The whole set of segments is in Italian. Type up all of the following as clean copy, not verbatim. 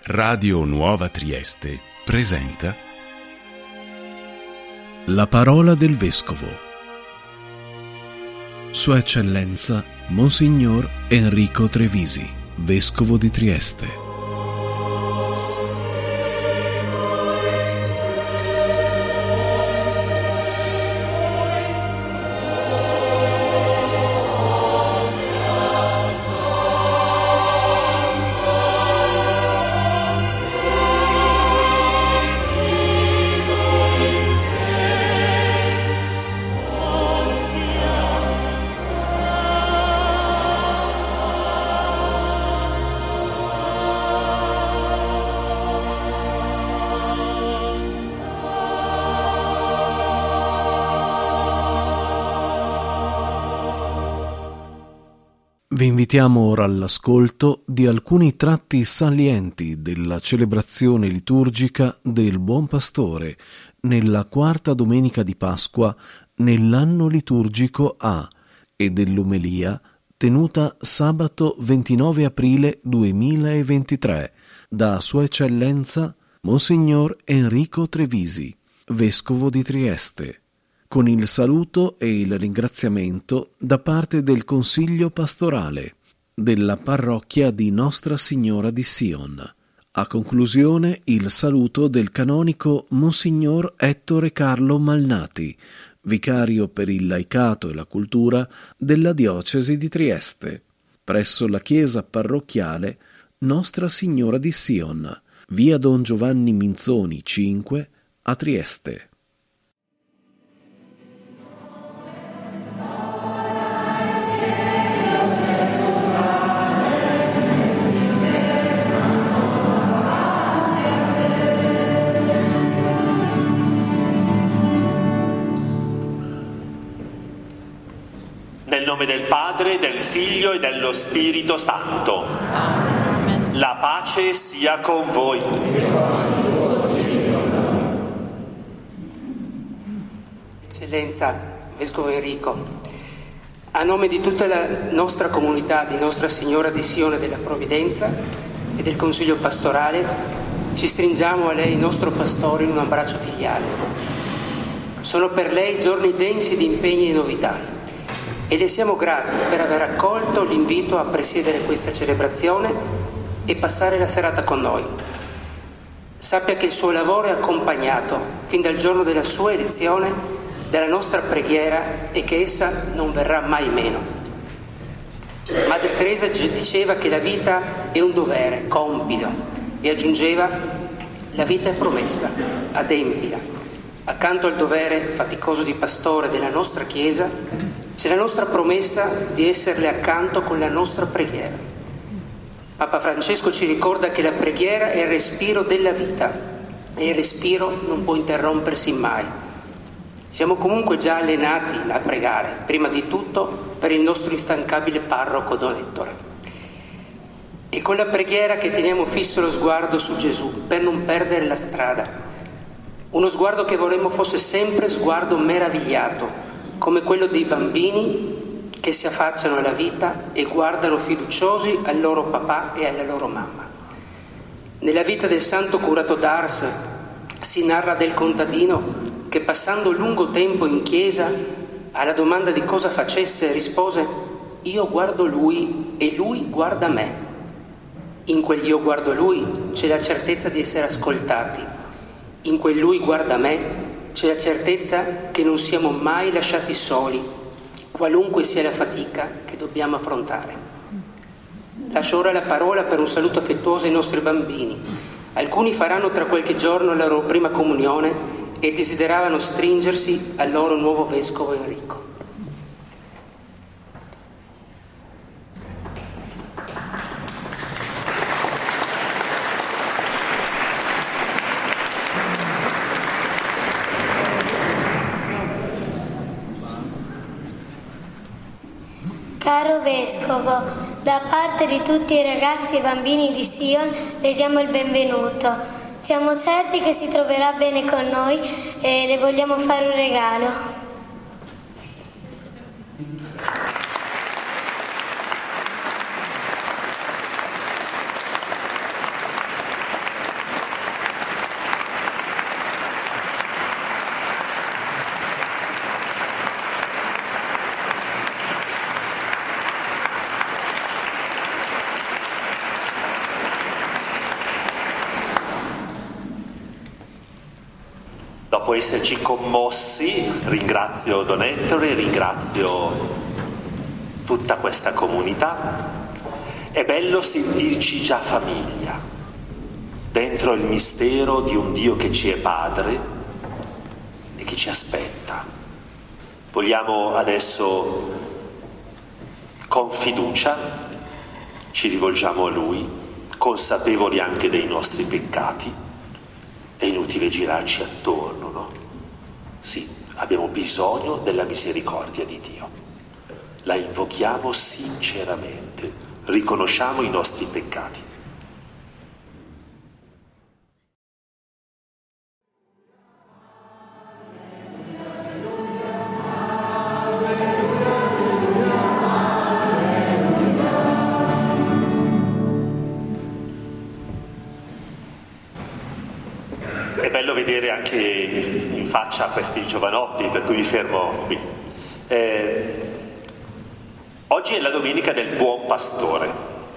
Radio Nuova Trieste presenta La parola del Vescovo. Sua Eccellenza Monsignor Enrico Trevisi, Vescovo di Trieste. Vi invitiamo ora all'ascolto di alcuni tratti salienti della celebrazione liturgica del Buon Pastore nella quarta domenica di Pasqua nell'anno liturgico A e dell'umelia tenuta sabato 29 aprile 2023 da Sua Eccellenza Monsignor Enrico Trevisi, Vescovo di Trieste, con il saluto e il ringraziamento da parte del Consiglio Pastorale della parrocchia di Nostra Signora di Sion. A conclusione il saluto del canonico Monsignor Ettore Carlo Malnati, vicario per il laicato e la cultura della diocesi di Trieste, presso la chiesa parrocchiale Nostra Signora di Sion, via Don Giovanni Minzoni 5 a Trieste. Nel nome del Padre, del Figlio e dello Spirito Santo. Amen. La pace sia con voi. Eccellenza, Vescovo Enrico, a nome di tutta la nostra comunità di Nostra Signora di Sione della Provvidenza e del Consiglio Pastorale, ci stringiamo a lei, nostro Pastore, in un abbraccio filiale. Sono per lei giorni densi di impegni e novità. E le siamo grati per aver accolto l'invito a presiedere questa celebrazione e passare la serata con noi. Sappia che il suo lavoro è accompagnato, fin dal giorno della sua elezione, dalla nostra preghiera e che essa non verrà mai meno. Madre Teresa diceva che la vita è un dovere, compito, e aggiungeva: la vita è promessa, adempila. Accanto al dovere faticoso di pastore della nostra Chiesa, c'è la nostra promessa di esserle accanto con la nostra preghiera. Papa Francesco ci ricorda che la preghiera è il respiro della vita e il respiro non può interrompersi mai. Siamo comunque già allenati a pregare, prima di tutto per il nostro instancabile parroco Don Ettore. E con la preghiera che teniamo fisso lo sguardo su Gesù per non perdere la strada. Uno sguardo che vorremmo fosse sempre sguardo meravigliato, come quello dei bambini che si affacciano alla vita e guardano fiduciosi al loro papà e alla loro mamma. Nella vita del santo curato d'Ars si narra del contadino che, passando lungo tempo in chiesa, alla domanda di cosa facesse rispose: io guardo lui e lui guarda me. In quel io guardo lui c'è la certezza di essere ascoltati, in quel lui guarda me c'è la certezza che non siamo mai lasciati soli, qualunque sia la fatica che dobbiamo affrontare. Lascio ora la parola per un saluto affettuoso ai nostri bambini. Alcuni faranno tra qualche giorno la loro prima comunione e desideravano stringersi al loro nuovo Vescovo Enrico. Caro Vescovo, da parte di tutti i ragazzi e bambini di Sion le diamo il benvenuto. Siamo certi che si troverà bene con noi e le vogliamo fare un regalo. dopo esserci commossi, ringrazio Don Ettore, ringrazio tutta questa comunità. È bello sentirci già famiglia, dentro il mistero di un Dio che ci è padre e che ci aspetta. Vogliamo adesso, con fiducia, ci rivolgiamo a Lui, consapevoli anche dei nostri peccati. È inutile girarci attorno, no? Sì, abbiamo bisogno della misericordia di Dio. La invochiamo sinceramente, riconosciamo i nostri peccati. È bello vedere anche in faccia questi giovanotti, per cui mi fermo qui. Oggi è la domenica del Buon Pastore,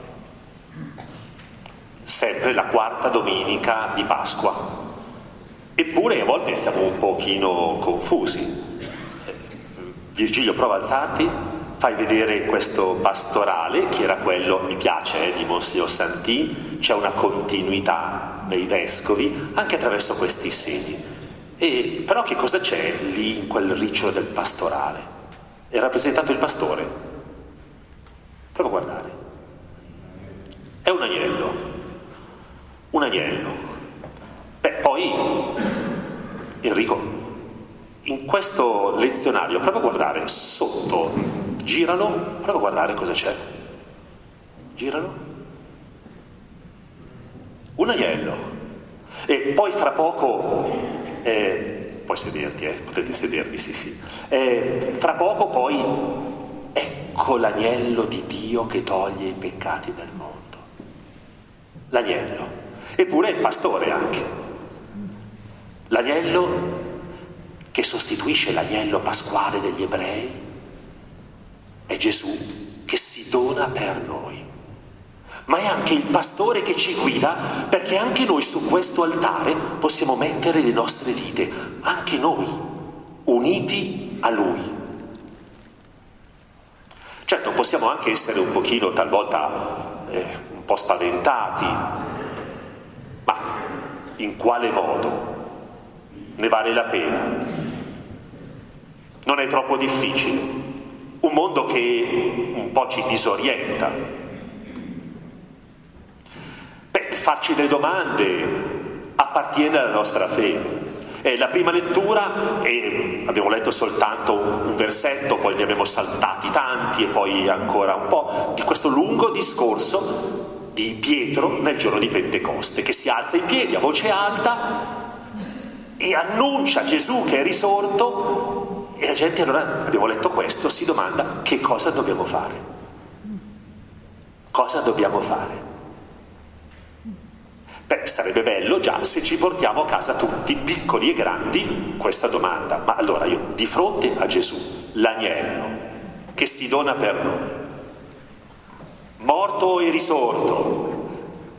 sempre la quarta domenica di Pasqua. Eppure a volte siamo un pochino confusi. Virgilio, prova a alzarti, fai vedere questo pastorale, che era quello, mi piace, di Monsignor Santin. C'è una continuità dei vescovi anche attraverso questi segni. Però che cosa c'è lì in quel ricciolo del pastorale? È rappresentato il pastore. Prova a guardare. È un agnello. Un agnello. Poi, Enrico, in questo lezionario, prova a guardare sotto, giralo, prova a guardare cosa c'è. Giralo. Un agnello. E poi fra poco, puoi sederti, potete sedervi, sì. Fra poco poi, ecco l'agnello di Dio che toglie i peccati del mondo. L'agnello. Eppure è il pastore anche. L'agnello che sostituisce l'agnello pasquale degli ebrei è Gesù che si dona per noi. Ma è anche il pastore che ci guida, perché anche noi su questo altare possiamo mettere le nostre vite, anche noi, uniti a Lui. Certo, possiamo anche essere un pochino talvolta un po' spaventati, ma in quale modo? Ne vale la pena? Non è troppo difficile? Un mondo che un po' ci disorienta. Farci delle domande appartiene alla nostra fede. La prima lettura, abbiamo letto soltanto un versetto, poi ne abbiamo saltati tanti e poi ancora un po', di questo lungo discorso di Pietro nel giorno di Pentecoste, che si alza in piedi a voce alta e annuncia Gesù che è risorto, e la gente, allora abbiamo letto questo, si domanda: che cosa dobbiamo fare? Cosa dobbiamo fare? Sarebbe bello già se ci portiamo a casa tutti, piccoli e grandi, questa domanda. Ma allora io, di fronte a Gesù, l'agnello, che si dona per noi, morto e risorto,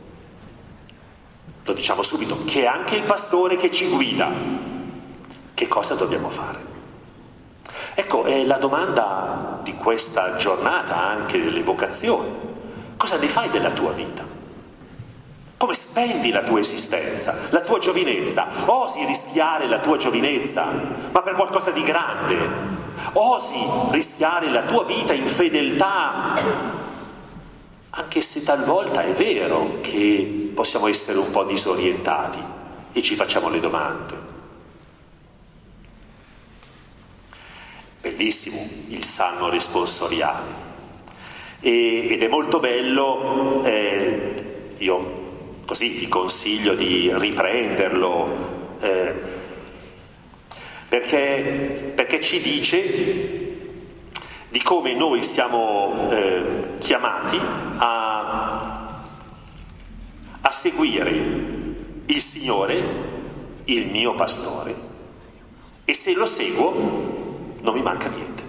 lo diciamo subito, che è anche il pastore che ci guida, che cosa dobbiamo fare? Ecco, è la domanda di questa giornata, anche delle vocazioni. Cosa ne fai della tua vita? Come spendi la tua esistenza, la tua giovinezza? Osi rischiare la tua giovinezza, ma per qualcosa di grande? Osi rischiare la tua vita in fedeltà? Anche se talvolta è vero che possiamo essere un po' disorientati e ci facciamo le domande. Bellissimo il Salmo responsoriale. Ed è molto bello, io così ti consiglio di riprenderlo, perché ci dice di come noi siamo chiamati a seguire il Signore, il mio pastore, e se lo seguo non mi manca niente.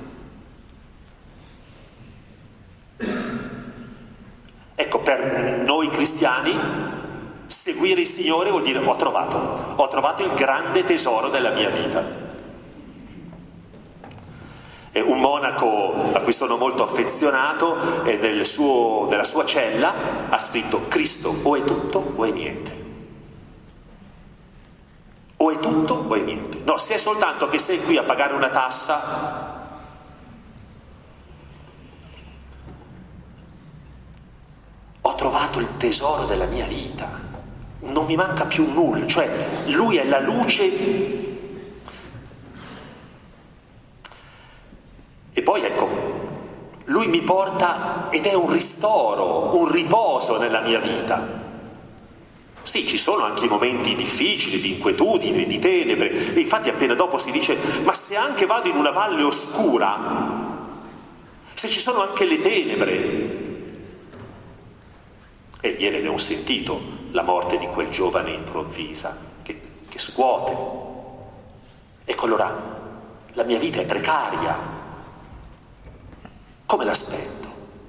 Ecco, per noi cristiani Seguire il Signore vuol dire ho trovato il grande tesoro della mia vita. E un monaco a cui sono molto affezionato, nella sua cella, ha scritto: Cristo o è tutto o è niente. O è tutto o è niente. No, se è soltanto che sei qui a pagare una tassa, ho trovato il tesoro della mia vita, non mi manca più nulla, cioè lui è la luce. E poi ecco, lui mi porta ed è un ristoro, un riposo nella mia vita. Sì, ci sono anche i momenti difficili, di inquietudine, di tenebre, e infatti appena dopo si dice: ma se anche vado in una valle oscura, se ci sono anche le tenebre. E ieri abbiamo sentito la morte di quel giovane improvvisa che scuote. Ecco, allora la mia vita è precaria. Come l'aspetto?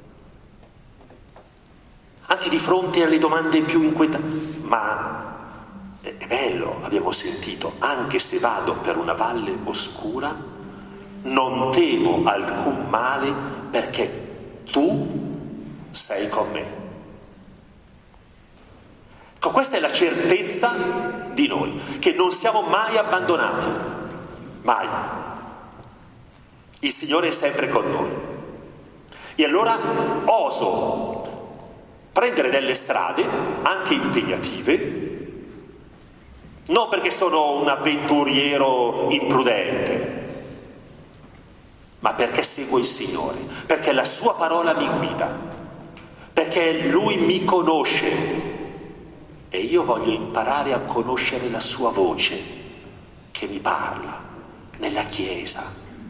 Anche di fronte alle domande più inquietanti. Ma è bello, abbiamo sentito, anche se vado per una valle oscura, non temo alcun male perché tu sei con me. Questa è la certezza di noi, che non siamo mai abbandonati, mai. Il Signore è sempre con noi. E allora oso prendere delle strade, anche impegnative, non perché sono un avventuriero imprudente, ma perché seguo il Signore, perché la sua parola mi guida, perché Lui mi conosce. E io voglio imparare a conoscere la sua voce che mi parla nella Chiesa,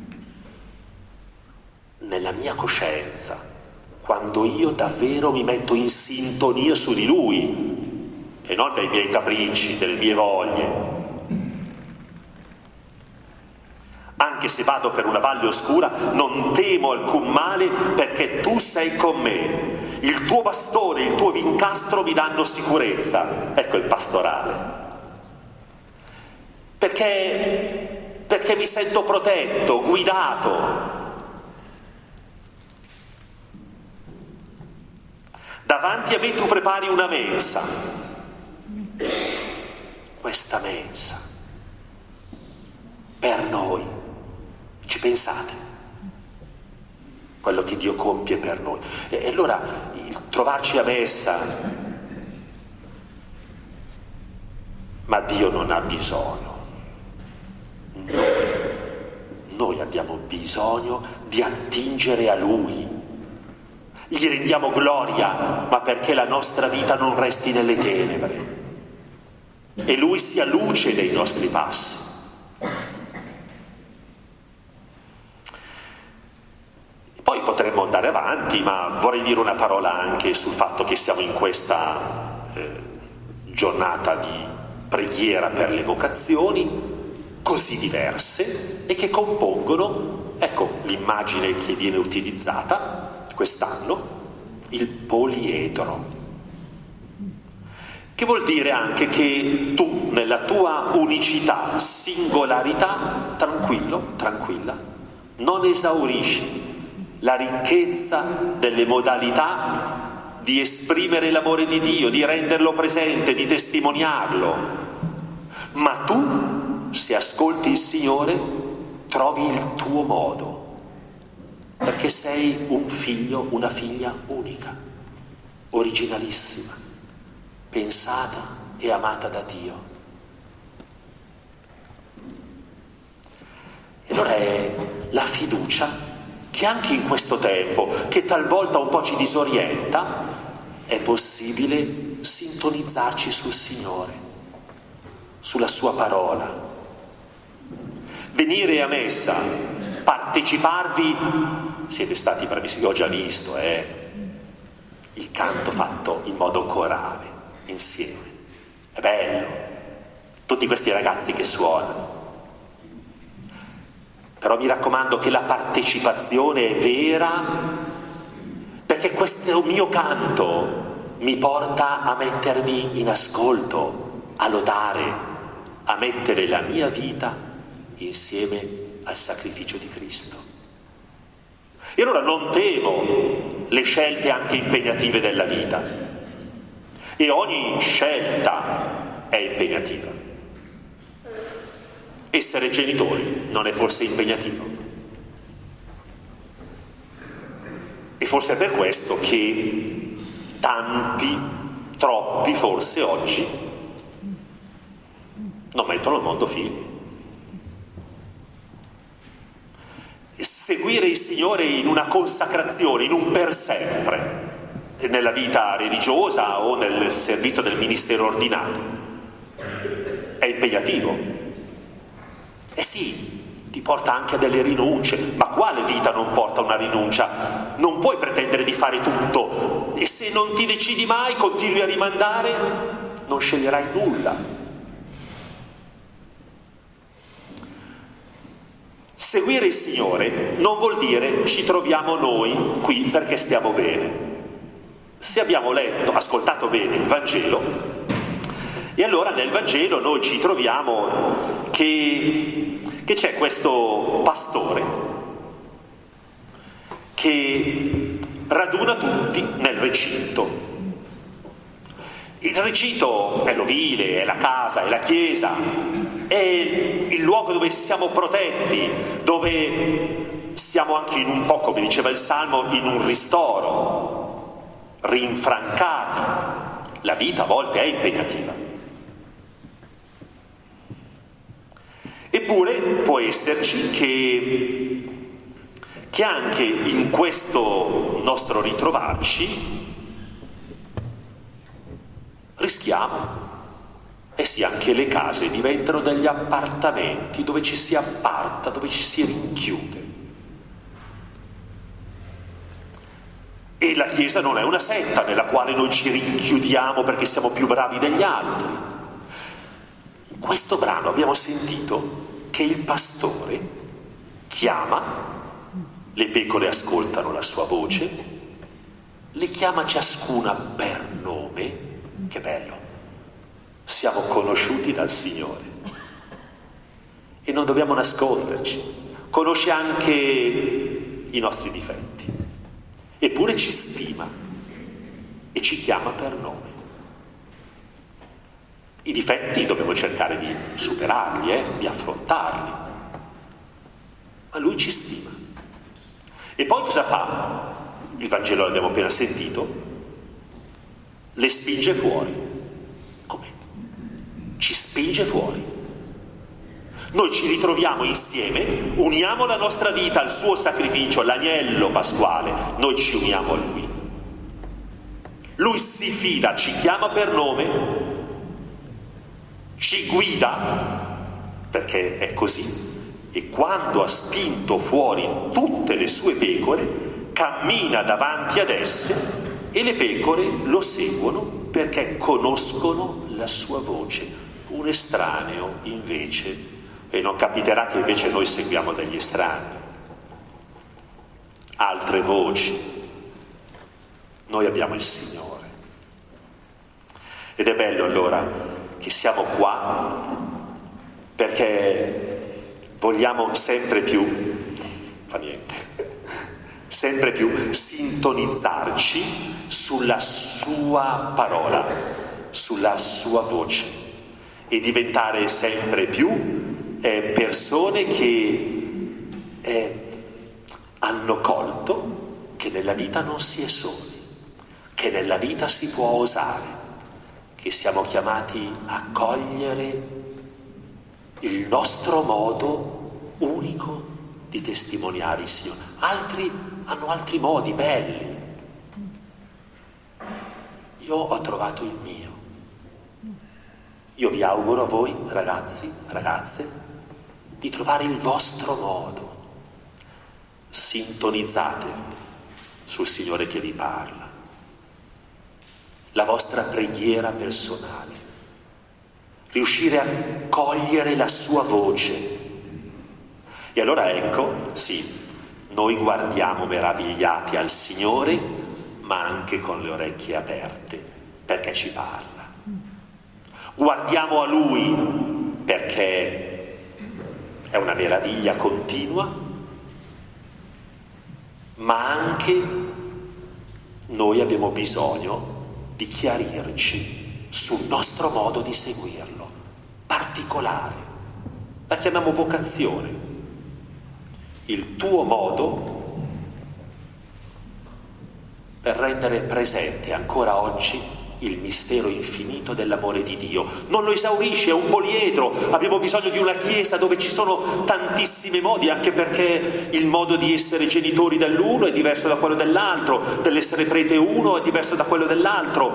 nella mia coscienza, quando io davvero mi metto in sintonia su di Lui e non dei miei capricci, delle mie voglie. Anche se vado per una valle oscura, non temo alcun male perché tu sei con me. Il tuo bastone, il tuo vincastro mi danno sicurezza. Ecco il pastorale. Perché mi sento protetto, guidato. Davanti a me tu prepari una mensa. Questa mensa per noi. Ci pensate? Quello che Dio compie per noi. E allora il trovarci a messa, ma Dio non ha bisogno. Noi abbiamo bisogno di attingere a Lui. Gli rendiamo gloria, ma perché la nostra vita non resti nelle tenebre e Lui sia luce dei nostri passi. Poi potremmo andare avanti, ma vorrei dire una parola anche sul fatto che siamo in questa giornata di preghiera per le vocazioni così diverse e che compongono, ecco l'immagine che viene utilizzata quest'anno, il poliedro, che vuol dire anche che tu nella tua unicità, singolarità, tranquillo, tranquilla, non esaurisci la ricchezza delle modalità di esprimere l'amore di Dio, di renderlo presente, di testimoniarlo. Ma tu, se ascolti il Signore, trovi il tuo modo, perché sei un figlio, una figlia unica, originalissima, pensata e amata da Dio. E allora è la fiducia che anche in questo tempo, che talvolta un po' ci disorienta, è possibile sintonizzarci sul Signore, sulla sua parola. Venire a messa, parteciparvi, siete stati bravissimi, ho già visto, il canto fatto in modo corale, insieme. È bello, tutti questi ragazzi che suonano. Però mi raccomando che la partecipazione è vera, perché questo mio canto mi porta a mettermi in ascolto, a lodare, a mettere la mia vita insieme al sacrificio di Cristo. E allora non temo le scelte anche impegnative della vita, e ogni scelta è impegnativa. Essere genitori non è forse impegnativo? E forse è per questo che tanti, troppi forse oggi, non mettono al mondo figli. Seguire il Signore in una consacrazione, in un per sempre, nella vita religiosa o nel servizio del ministero ordinato, è impegnativo. Eh sì, ti porta anche a delle rinunce, ma quale vita non porta una rinuncia? Non puoi pretendere di fare tutto, e se non ti decidi mai, continui a rimandare, non sceglierai nulla. Seguire il Signore non vuol dire ci troviamo noi qui perché stiamo bene. Se abbiamo letto, ascoltato bene il Vangelo, e allora nel Vangelo noi ci troviamo che c'è questo pastore che raduna tutti nel recinto. Il recinto è l'ovile, è la casa, è la chiesa, è il luogo dove siamo protetti, dove siamo anche in un po', come diceva il Salmo, in un ristoro, rinfrancati. La vita a volte è impegnativa. Eppure può esserci che anche in questo nostro ritrovarci rischiamo. Eh sì, anche le case diventano degli appartamenti dove ci si apparta, dove ci si rinchiude. E la Chiesa non è una setta nella quale noi ci rinchiudiamo perché siamo più bravi degli altri. In questo brano abbiamo sentito che il pastore chiama, le pecore ascoltano la sua voce, le chiama ciascuna per nome. Che bello! Siamo conosciuti dal Signore e non dobbiamo nasconderci. Conosce anche i nostri difetti, eppure ci stima e ci chiama per nome. I difetti dobbiamo cercare di superarli, di affrontarli, ma Lui ci stima. E poi cosa fa? Il Vangelo l'abbiamo appena sentito, le spinge fuori. Come? Ci spinge fuori. Noi ci ritroviamo insieme, uniamo la nostra vita al suo sacrificio, l'agnello pasquale, noi ci uniamo a Lui. Lui si fida, ci chiama per nome, ci guida, perché è così, e quando ha spinto fuori tutte le sue pecore, cammina davanti ad esse e le pecore lo seguono perché conoscono la sua voce. Un estraneo invece, e non capiterà che invece noi seguiamo degli estranei, altre voci. Noi abbiamo il Signore. Ed è bello allora che siamo qua perché vogliamo sempre più, sempre più sintonizzarci sulla sua parola, sulla sua voce e diventare sempre più persone che hanno colto che nella vita non si è soli, che nella vita si può osare, che siamo chiamati a cogliere il nostro modo unico di testimoniare il Signore. Altri hanno altri modi belli. Io ho trovato il mio. Io vi auguro a voi, ragazzi, ragazze, di trovare il vostro modo. Sintonizzatevi sul Signore che vi parla. La vostra preghiera personale. Riuscire a cogliere la sua voce. E allora ecco, sì, noi guardiamo meravigliati al Signore, ma anche con le orecchie aperte, perché ci parla. Guardiamo a Lui perché è una meraviglia continua, ma anche noi abbiamo bisogno di chiarirci sul nostro modo di seguirlo, particolare. La chiamiamo vocazione. Il tuo modo per rendere presente ancora oggi il mistero infinito dell'amore di Dio. Non lo esaurisce, è un poliedro. Abbiamo bisogno di una chiesa dove ci sono tantissimi modi, anche perché il modo di essere genitori dell'uno è diverso da quello dell'altro, dell'essere prete uno è diverso da quello dell'altro.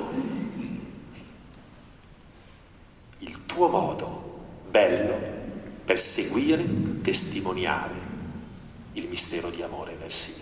Il tuo modo bello per seguire, testimoniare il mistero di amore del Signore.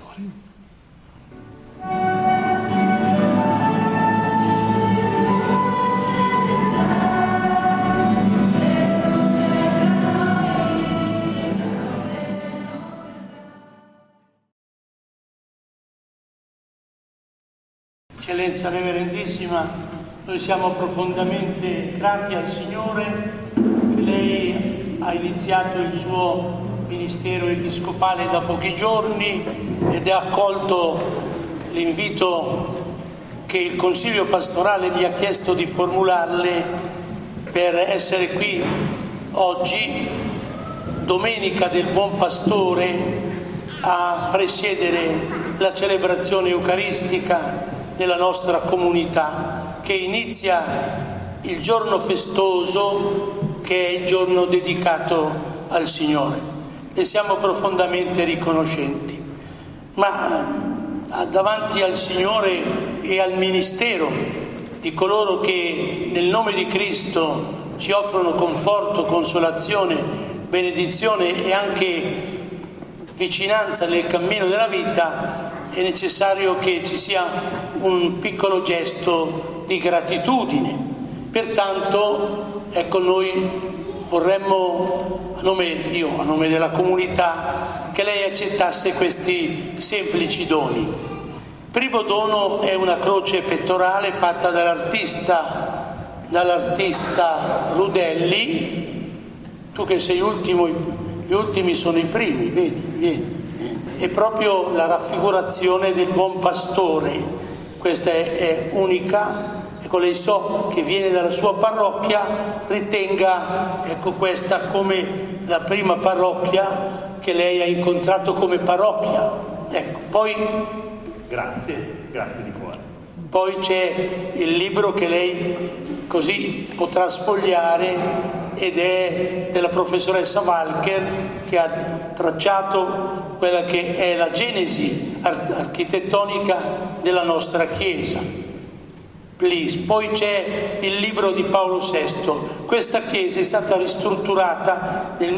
Eccellenza Reverendissima, noi siamo profondamente grati al Signore che lei ha iniziato il suo ministero episcopale da pochi giorni ed ha accolto l'invito che il Consiglio pastorale mi ha chiesto di formularle per essere qui oggi, domenica del Buon Pastore, a presiedere la celebrazione eucaristica della nostra comunità, che inizia il giorno festoso, che è il giorno dedicato al Signore. E siamo profondamente riconoscenti. Ma davanti al Signore e al ministero di coloro che nel nome di Cristo ci offrono conforto, consolazione, benedizione e anche vicinanza nel cammino della vita, è necessario che ci sia un piccolo gesto di gratitudine. Pertanto, ecco, noi vorremmo, a nome della comunità, che lei accettasse questi semplici doni. Primo dono è una croce pettorale fatta dall'artista Rudelli. Tu che sei ultimo, gli ultimi sono i primi, vieni. È proprio la raffigurazione del Buon Pastore. Questa è unica. Ecco, lei so che viene dalla sua parrocchia, ritenga questa come la prima parrocchia che lei ha incontrato come parrocchia. Ecco, poi Grazie di cuore. Poi c'è il libro che lei così potrà sfogliare ed è della professoressa Walker, che ha tracciato quella che è la genesi architettonica della nostra Chiesa. Poi c'è il libro di Paolo VI. Questa Chiesa è stata ristrutturata nel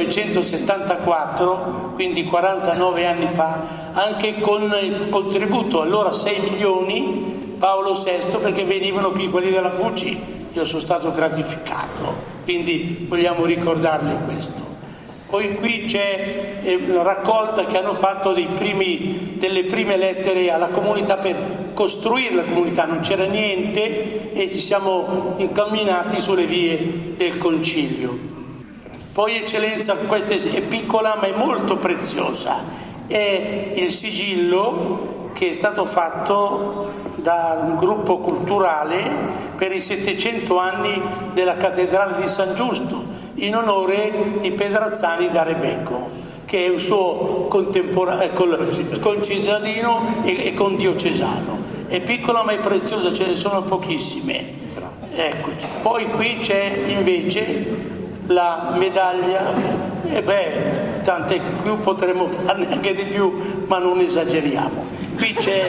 1974, quindi 49 anni fa, anche con il contributo, allora 6 milioni, Paolo VI, perché venivano qui quelli della FUCI. Io sono stato gratificato, quindi vogliamo ricordarle questo. Poi qui c'è una raccolta che hanno fatto delle prime lettere alla comunità per costruire la comunità, non c'era niente e ci siamo incamminati sulle vie del concilio. Poi Eccellenza, questa è piccola ma è molto preziosa, è il sigillo che è stato fatto da un gruppo culturale per i 700 anni della cattedrale di San Giusto, in onore di Pedrazzani da Rebecco, che è un suo concittadino e condiocesano. È piccola ma è preziosa, ce ne sono pochissime. Ecco. Poi qui c'è invece la medaglia, tante più potremmo farne anche di più, ma non esageriamo. Qui c'è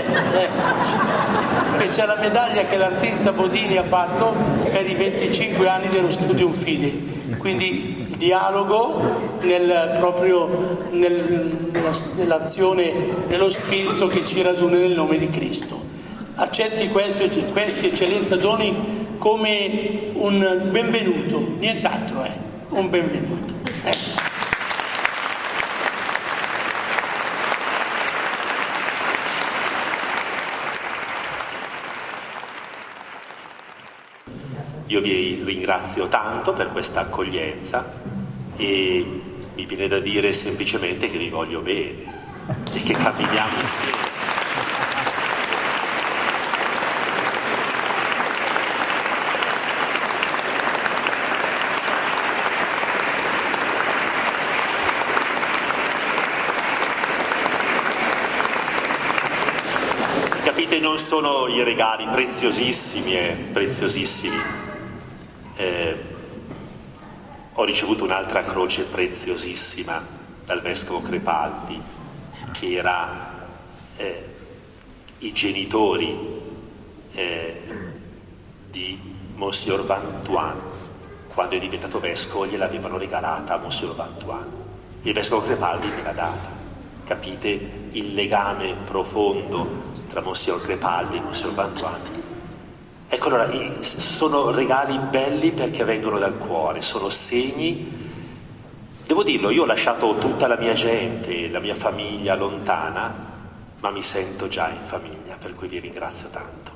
la medaglia che l'artista Bodini ha fatto per i 25 anni dello Studium Fidei. Quindi il dialogo nell'azione dello Spirito che ci raduna nel nome di Cristo. Accetti questi Eccellenza doni come un benvenuto, nient'altro, un benvenuto. io vi ringrazio tanto per questa accoglienza e mi viene da dire semplicemente che vi voglio bene e che camminiamo insieme. Capite, non sono i regali preziosissimi, preziosissimi. Ho ricevuto un'altra croce preziosissima dal vescovo Crepaldi, che era i genitori di Monsignor Vantuan. Quando è diventato vescovo gliel'avevano regalata a Monsignor Vantuan. Il vescovo Crepaldi me l'ha data. Capite il legame profondo tra Monsignor Crepaldi e Monsignor Vantuan? Ecco, allora, sono regali belli perché vengono dal cuore, sono segni. Devo dirlo, io ho lasciato tutta la mia gente, la mia famiglia lontana, ma mi sento già in famiglia, per cui vi ringrazio tanto.